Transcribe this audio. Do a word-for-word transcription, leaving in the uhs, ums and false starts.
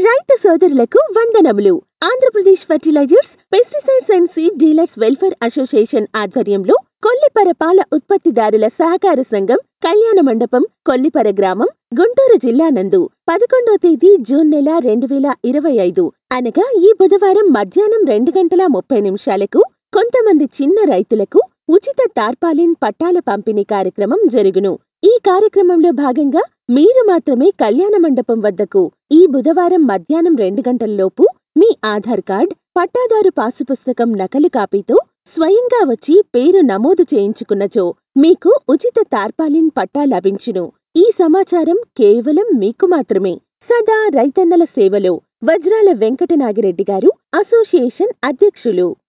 రైతు సోదరులకు వందనములు. Andhra Pradesh fertilizers, pesticides and seed dealers welfare association ఆధ్వర్యంలో కొల్లిపర పాల ఉత్పత్తిదారుల సహకార సంఘం కళ్యాణ మండపం, కొల్లిపర గ్రామం, గుంటూరు జిల్లా నందు పదకొండో తేదీ జూన్ నెల రెండు వేల ఇరవై ఐదు అనగా ఈ బుధవారం మధ్యాహ్నం రెండు గంటల ముప్పై నిమిషాలకు కొంతమంది చిన్న రైతులకు ఉచిత టార్పాలిన్ పట్టాల పంపిణీ కార్యక్రమం జరుగును. ఈ కార్యక్రమంలో భాగంగా మీరు మాత్రమే కళ్యాణ మండపం వద్దకు ఈ బుధవారం మధ్యాహ్నం రెండు గంటలలోపు మీ ఆధార్ కార్డ్, పట్టాదారు పాసు పుస్తకం నకలు కాపీతో స్వయంగా వచ్చి పేరు నమోదు చేయించుకున్నచో మీకు ఉచిత టార్పాలిన్ పట్టా లభించును. ఈ సమాచారం కేవలం మీకు మాత్రమే. సదా రైతన్నల సేవలో వజ్రాల వెంకట నాగిరెడ్డి గారు, అసోసియేషన్ అధ్యక్షులు.